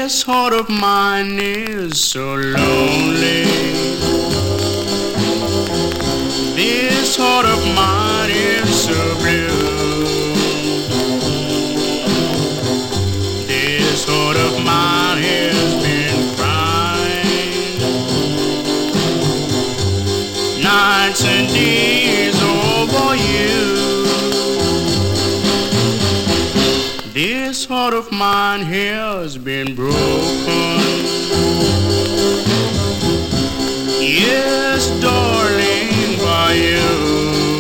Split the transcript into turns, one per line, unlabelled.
This heart of mine is so lonely. This heart of mine is so blue. This heart of mine has been crying nights and days over you. This heart of mine has been broken. Yeah.